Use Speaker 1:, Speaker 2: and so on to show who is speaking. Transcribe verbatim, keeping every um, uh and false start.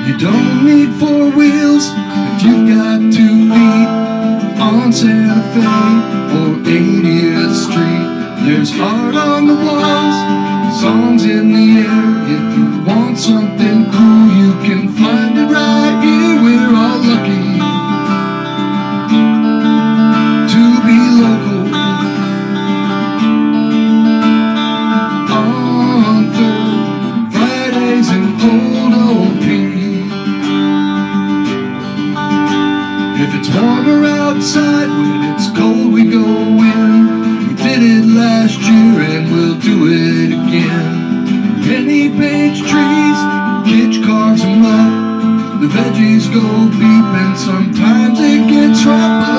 Speaker 1: You don't need four wheels if you've got two feet. On Santa Fe or eightieth Street, there's art on the walls, songs in the air. If you want something cool, you can find it right here. We're all lucky to be local. On third Fridays in Old O P. If it's warmer outside when it's cold, we go in. We did it last year and we'll do it again. Penny page trees, kitsch carves them up. The veggies go beep and sometimes it gets rough.